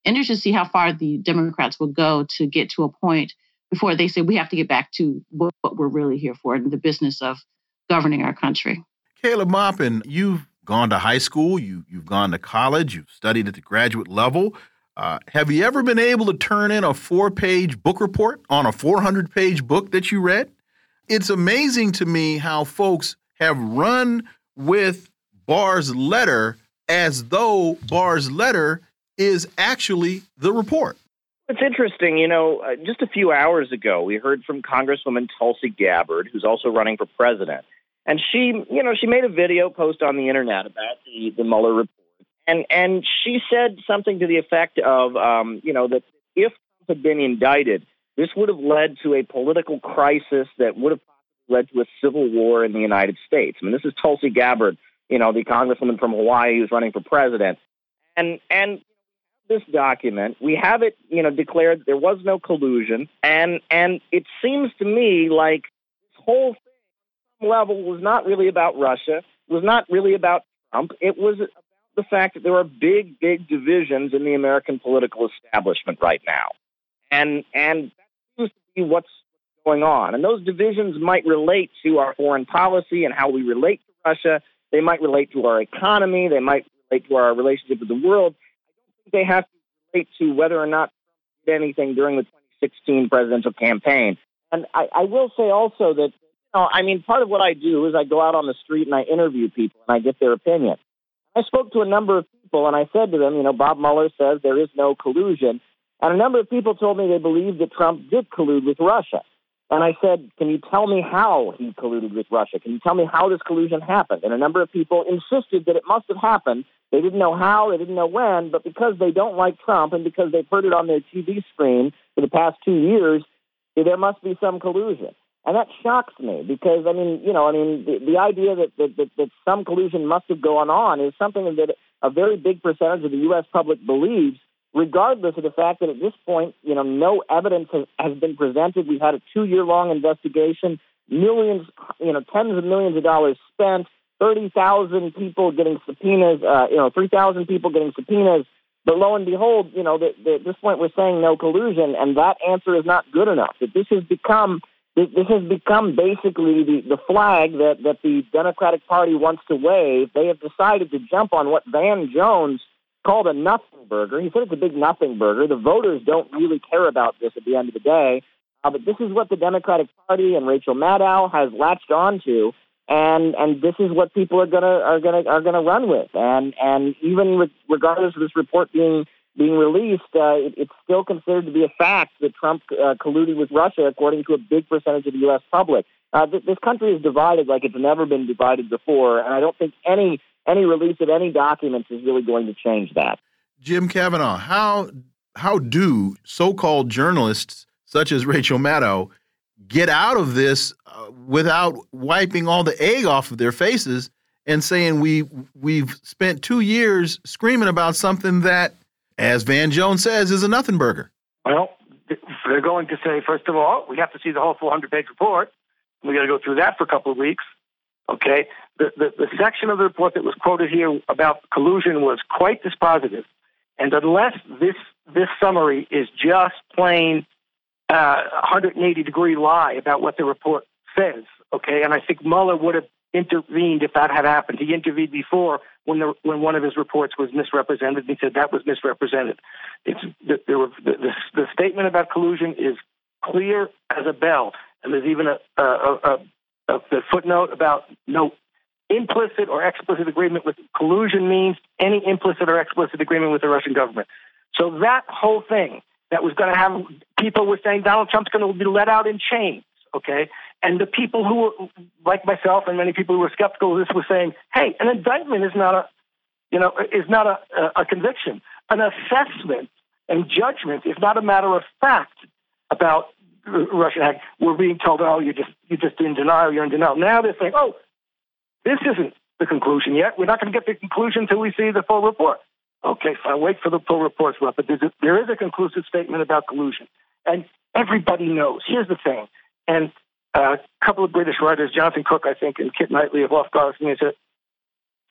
interested to see how far the Democrats will go to get to a point before they say we have to get back to what, what we're really here for, and the business of governing our country. Caleb Maupin, you've gone to high school, you, you've gone to college, you've studied at the graduate level. Uh, have you ever been able to turn in a four-page book report on a four hundred page book that you read? It's amazing to me how folks have run with Barr's letter as though Barr's letter is actually the report. It's interesting, you know, uh, just a few hours ago, we heard from Congresswoman Tulsi Gabbard, who's also running for president. And she, you know, she made a video post on the internet about the, the Mueller report. And and she said something to the effect of, um, you know, that if Trump had been indicted, this would have led to a political crisis that would have led to a civil war in the United States. I mean, this is Tulsi Gabbard, you know, the congresswoman from Hawaii who's running for president. And and this document, we have it, you know, declared there was no collusion. And and it seems to me like this whole thing, on some level, was not really about Russia, was not really about Trump. It was about the fact that there are big, big divisions in the American political establishment right now. And and that seems to be what's going on. And those divisions might relate to our foreign policy and how we relate to Russia. They might relate to our economy. They might relate to our relationship with the world. They have to relate to whether or not Trump did anything during the twenty sixteen presidential campaign. And I, I will say also that, you know, I mean, part of what I do is I go out on the street and I interview people and I get their opinion. I spoke to a number of people and I said to them, you know, Bob Mueller says there is no collusion. And a number of people told me they believe that Trump did collude with Russia. And I said, can you tell me how he colluded with Russia? Can you tell me how this collusion happened? And a number of people insisted that it must have happened. They didn't know how, they didn't know when, but because they don't like Trump and because they've heard it on their T V screen for the past two years, there must be some collusion. And that shocks me because, I mean, you know, I mean, the, the idea that, that, that, that some collusion must have gone on is something that a very big percentage of the U S public believes, regardless of the fact that at this point, you know, no evidence has, has been presented. We've had a two-year-long investigation, millions, you know, tens of millions of dollars spent, thirty thousand people getting subpoenas, uh, you know, three thousand people getting subpoenas. But lo and behold, you know, the, the, at this point we're saying no collusion, and that answer is not good enough. That this has become this, this has become basically the, the flag that, that the Democratic Party wants to wave. They have decided to jump on what Van Jones called a nothing burger. He said it's a big nothing burger. The voters don't really care about this at the end of the day. Uh, but this is what the Democratic Party and Rachel Maddow has latched on to. And and this is what people are gonna are gonna are gonna run with. And and even with, regardless of this report being being released, uh, it, it's still considered to be a fact that Trump uh, colluded with Russia, according to a big percentage of the U S public. Uh, th- this country is divided like it's never been divided before, and I don't think any any release of any documents is really going to change that. Jim Kavanaugh, how how do so-called journalists such as Rachel Maddow get out of this uh, without wiping all the egg off of their faces and saying we we've spent two years screaming about something that, as Van Jones says, is a nothing burger? Well, they're going to say, first of all, we have to see the whole four hundred page report. We got to go through that for a couple of weeks. Okay, the, the the section of the report that was quoted here about collusion was quite dispositive, and unless this this summary is just plain uh, one hundred eighty degree lie about what the report says, okay, and I think Mueller would have intervened if that had happened. He intervened before when the when one of his reports was misrepresented. He said that was misrepresented. It's the the, the, the statement about collusion is clear as a bell, and there's even a a, a, a, a footnote about no implicit or explicit agreement with collusion means any implicit or explicit agreement with the Russian government. So that whole thing that was going to have people were saying Donald Trump's going to be let out in chains, okay? And the people who were, like myself and many people who were skeptical of this were saying, hey, an indictment is not a, you know, is not a, a, a conviction. An assessment and judgment is not a matter of fact about Russian hack. We're being told, oh, you're just, you're just in denial, you're in denial. Now they're saying, oh, this isn't the conclusion yet. We're not going to get the conclusion until we see the full report. Okay, fine, wait for the full report. But there's a, there is a conclusive statement about collusion. And everybody knows. Here's the thing. And uh, a couple of British writers, Jonathan Cook, I think, and Kit Knightley have off guard with me, said, the,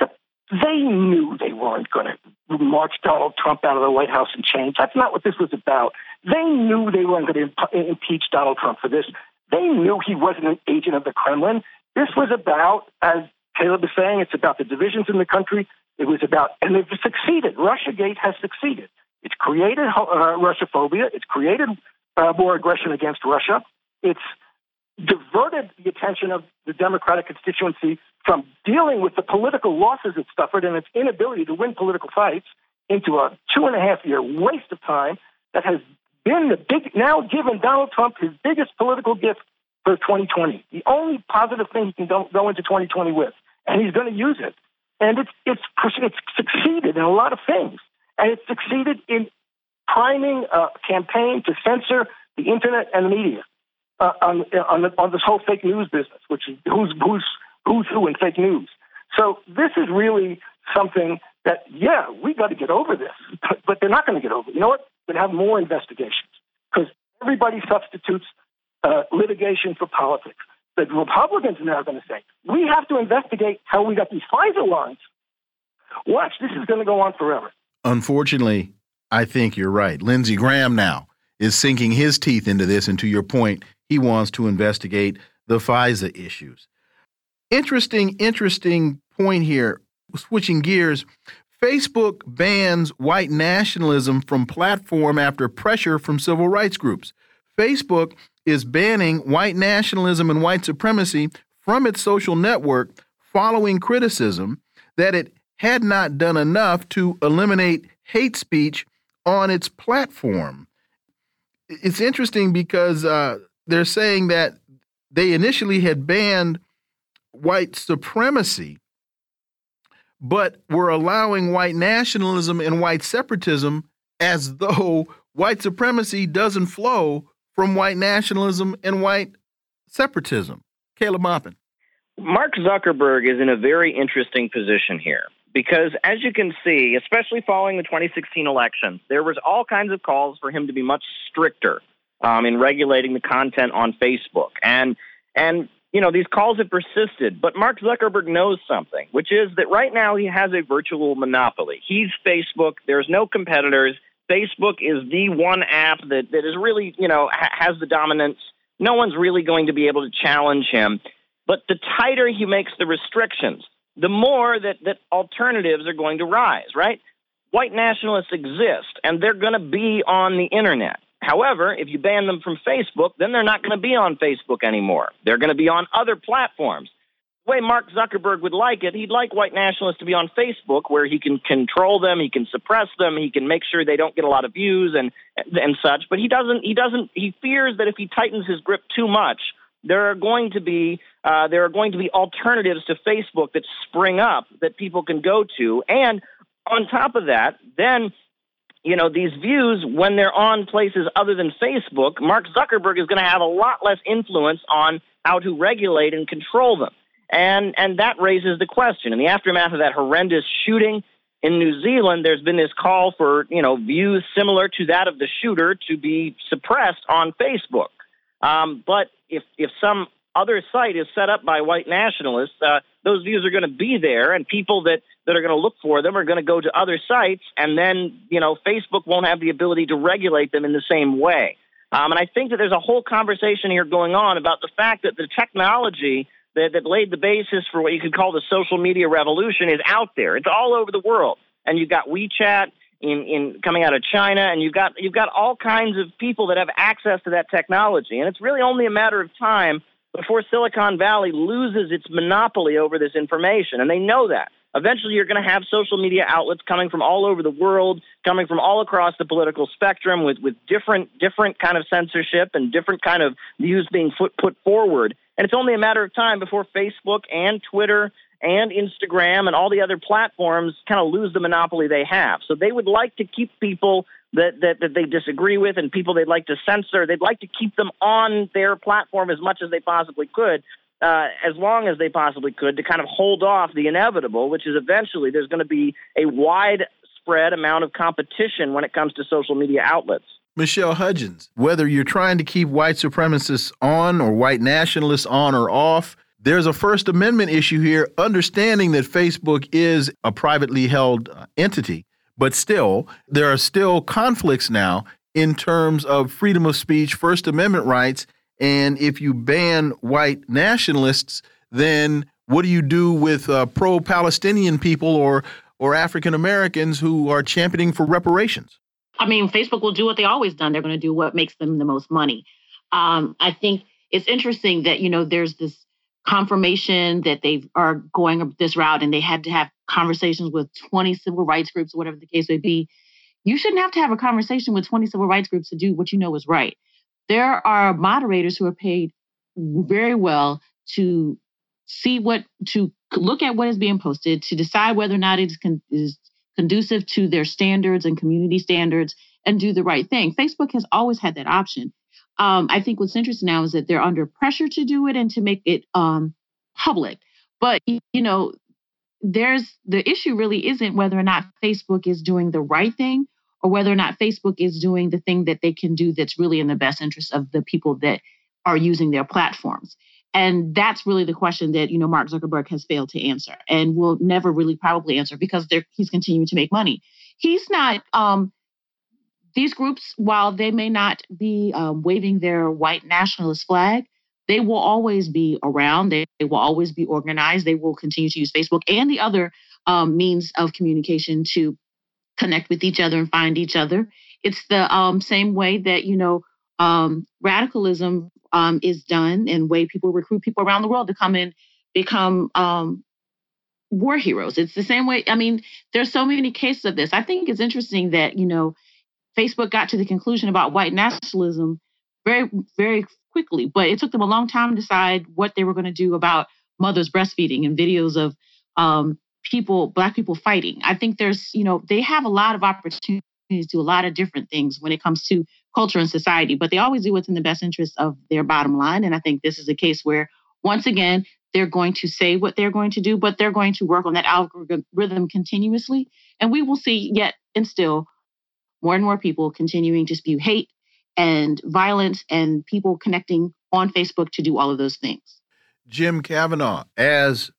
They knew they weren't going to march Donald Trump out of the White House and change. That's not what this was about. They knew they weren't going to imp- impeach Donald Trump for this. They knew he wasn't an agent of the Kremlin. This was about, as Caleb is saying, it's about the divisions in the country. It was about, and they've succeeded. Russiagate has succeeded. It's created uh, Russophobia. It's created uh, more aggression against Russia. It's diverted the attention of the Democratic constituency from dealing with the political losses it suffered and its inability to win political fights into a two and a half year waste of time that has been the big, now given Donald Trump his biggest political gift for twenty twenty. The only positive thing he can go, go into twenty twenty with, and he's going to use it. And it's, it's, it's succeeded in a lot of things. And it's succeeded in priming a campaign to censor the internet and the media. Uh, on on, the, on this whole fake news business, which is who's who's who's who in fake news. So this is really something that, yeah, we got to get over this, but, but they're not going to get over it. You know what? We're going to have more investigations because everybody substitutes uh, litigation for politics. The Republicans are now going to say, we have to investigate how we got these FISA warrants. Watch, this is going to go on forever. Unfortunately, I think you're right. Lindsey Graham now is sinking his teeth into this, and to your point, he wants to investigate the FISA issues. Interesting, interesting point here. Switching gears, Facebook bans white nationalism from platform after pressure from civil rights groups. Facebook is banning white nationalism and white supremacy from its social network following criticism that it had not done enough to eliminate hate speech on its platform. It's interesting because uh, they're saying that they initially had banned white supremacy, but were allowing white nationalism and white separatism as though white supremacy doesn't flow from white nationalism and white separatism. Caleb Maupin. Mark Zuckerberg is in a very interesting position here because, as you can see, especially following the twenty sixteen elections, there was all kinds of calls for him to be much stricter Um, in regulating the content on Facebook. And, and you know, these calls have persisted. But Mark Zuckerberg knows something, which is that right now he has a virtual monopoly. He's Facebook. There's no competitors. Facebook is the one app that, that is really, you know, ha- has the dominance. No one's really going to be able to challenge him. But the tighter he makes the restrictions, the more that, that alternatives are going to rise, right? White nationalists exist, and they're going to be on the internet. However, if you ban them from Facebook, then they're not going to be on Facebook anymore. They're going to be on other platforms. The way Mark Zuckerberg would like it, he'd like white nationalists to be on Facebook where he can control them, he can suppress them, he can make sure they don't get a lot of views and and such. But he doesn't, he doesn't, he fears that if he tightens his grip too much, there are going to be uh, there are going to be alternatives to Facebook that spring up that people can go to. And on top of that, then you know, these views, when they're on places other than Facebook, Mark Zuckerberg is going to have a lot less influence on how to regulate and control them. And and that raises the question. In the aftermath of that horrendous shooting in New Zealand, there's been this call for, you know, views similar to that of the shooter to be suppressed on Facebook. Um, but if if some other site is set up by white nationalists, uh, those views are going to be there, and people that, that are going to look for them are going to go to other sites, and then, you know, Facebook won't have the ability to regulate them in the same way. Um, and I think that there's a whole conversation here going on about the fact that the technology that, that laid the basis for what you could call the social media revolution is out there. It's all over the world. And you've got WeChat in, in coming out of China, and you've got you've got all kinds of people that have access to that technology. And it's really only a matter of time before Silicon Valley loses its monopoly over this information. And they know that. Eventually, you're going to have social media outlets coming from all over the world, coming from all across the political spectrum with, with different different kind of censorship and different kind of views being put, put forward. And it's only a matter of time before Facebook and Twitter and Instagram and all the other platforms kind of lose the monopoly they have. So they would like to keep people that, that, that they disagree with and people they'd like to censor. They'd like to keep them on their platform as much as they possibly could, uh, as long as they possibly could, to kind of hold off the inevitable, which is eventually there's going to be a widespread amount of competition when it comes to social media outlets. Michelle Hudgens, whether you're trying to keep white supremacists on or white nationalists on or off, there's a First Amendment issue here, understanding that Facebook is a privately held entity, but still, there are still conflicts now in terms of freedom of speech, First Amendment rights, and if you ban white nationalists, then what do you do with uh, pro-Palestinian people or or African Americans who are championing for reparations? I mean, Facebook will do what they always done. They're going to do what makes them the most money. Um, I think it's interesting that, you know, there's this confirmation that they are going this route and they had to have conversations with twenty civil rights groups, whatever the case may be. You shouldn't have to have a conversation with twenty civil rights groups to do what you know is right. There are moderators who are paid very well to see what, to look at what is being posted, to decide whether or not it is, con- is conducive to their standards and community standards and do the right thing. Facebook has always had that option. Um, I think what's interesting now is that they're under pressure to do it and to make it um, public. But, you know, there's the issue really isn't whether or not Facebook is doing the right thing or whether or not Facebook is doing the thing that they can do that's really in the best interest of the people that are using their platforms. And that's really the question that, you know, Mark Zuckerberg has failed to answer and will never really probably answer because he's continuing to make money. He's not, um, these groups, while they may not be um, waving their white nationalist flag, they will always be around. They, they will always be organized. They will continue to use Facebook and the other um, means of communication to connect with each other and find each other. It's the um, same way that, you know, um, radicalism um, is done and way people recruit people around the world to come in, become um, war heroes. It's the same way. I mean, there's so many cases of this. I think it's interesting that, you know, Facebook got to the conclusion about white nationalism very, very quickly, but it took them a long time to decide what they were going to do about mothers breastfeeding and videos of um, people, Black people fighting. I think there's, you know, they have a lot of opportunities to do a lot of different things when it comes to culture and society, but they always do what's in the best interest of their bottom line. And I think this is a case where, once again, they're going to say what they're going to do, but they're going to work on that algorithm continuously. And we will see yet and still more and more people continuing to spew hate and violence and people connecting on Facebook to do all of those things. Jim Kavanagh, as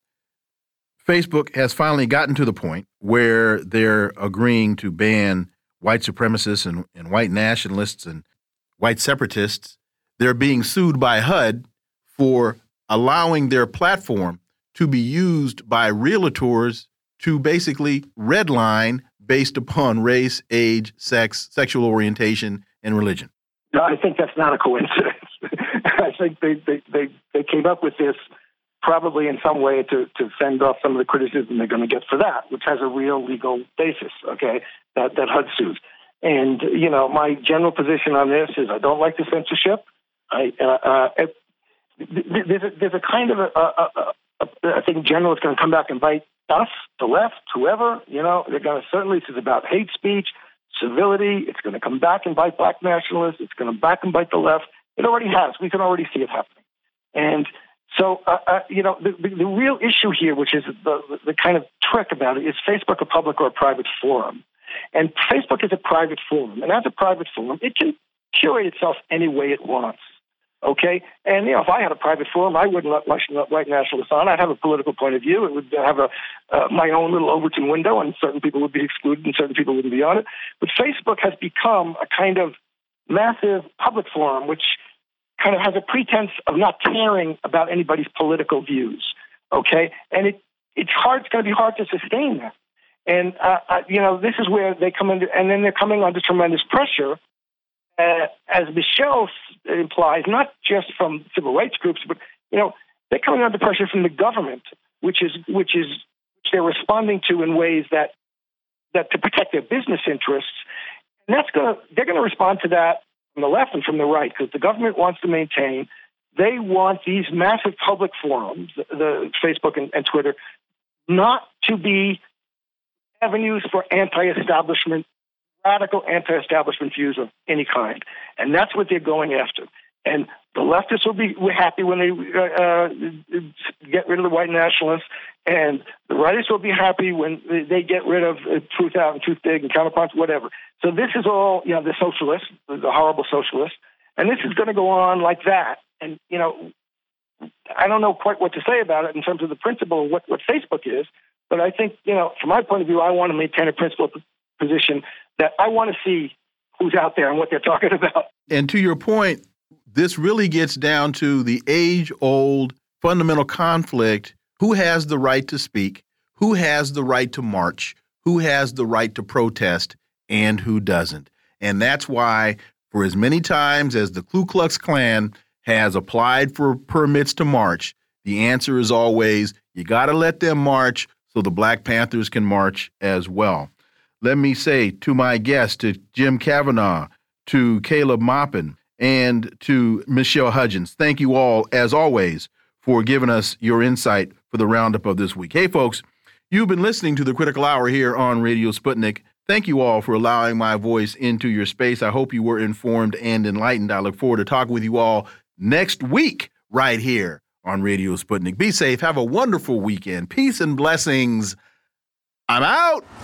Facebook has finally gotten to the point where they're agreeing to ban white supremacists and, and white nationalists and white separatists, they're being sued by H U D for allowing their platform to be used by realtors to basically redline based upon race, age, sex, sexual orientation, and religion. No, I think that's not a coincidence. I think they, they, they, they came up with this probably in some way to, to fend off some of the criticism they're going to get for that, which has a real legal basis, okay, that, that H U D sues. And, you know, my general position on this is I don't like the censorship. I, uh, uh, it, there's, a, there's a kind of a, a, a, a I think in general it's going to come back and bite us, the left, whoever, you know, they're going to certainly, this is about hate speech, civility. It's going to come back and bite Black nationalists. It's going to back and bite the left. It already has. We can already see it happening. And so, uh, uh, you know, the, the, the real issue here, which is the, the, the kind of trick about it, is Facebook a public or a private forum? And Facebook is a private forum. And as a private forum, it can curate itself any way it wants. Okay? And, you know, if I had a private forum, I wouldn't let white nationalists on. I'd have a political point of view. It would have a uh, my own little Overton window, and certain people would be excluded and certain people wouldn't be on it. But Facebook has become a kind of massive public forum, which kind of has a pretense of not caring about anybody's political views. Okay? And it it's hard. It's going to be hard to sustain that. And, uh, uh, you know, this is where they come into, and then they're coming under tremendous pressure. Uh, as Michelle implies, not just from civil rights groups, but, you know, they're coming under pressure from the government, which is which is which they're responding to in ways that that to protect their business interests. And that's going to they're going to respond to that from the left and from the right, because the government wants to maintain. They want these massive public forums, the, the Facebook and, and Twitter, not to be avenues for anti-establishment, radical anti-establishment views of any kind. And that's what they're going after. And the leftists will be happy when they uh, get rid of the white nationalists, and the rightists will be happy when they get rid of uh, Truth Out and Truth Big and Counterparts, whatever. So this is all, you know, the socialists, the horrible socialists, and this is going to go on like that. And, you know, I don't know quite what to say about it in terms of the principle of what, what Facebook is. But I think, you know, from my point of view, I want to maintain a principled position that I want to see who's out there and what they're talking about. And to your point, this really gets down to the age-old fundamental conflict: who has the right to speak, who has the right to march, who has the right to protest, and who doesn't. And that's why, for as many times as the Ku Klux Klan has applied for permits to march, the answer is always, you got to let them march so the Black Panthers can march as well. Let me say to my guests, to Jim Kavanaugh, to Caleb Maupin, and to Michelle Hudgens, thank you all, as always, for giving us your insight for the roundup of this week. Hey, folks, you've been listening to the Critical Hour here on Radio Sputnik. Thank you all for allowing my voice into your space. I hope you were informed and enlightened. I look forward to talking with you all next week right here on Radio Sputnik. Be safe. Have a wonderful weekend. Peace and blessings. I'm out.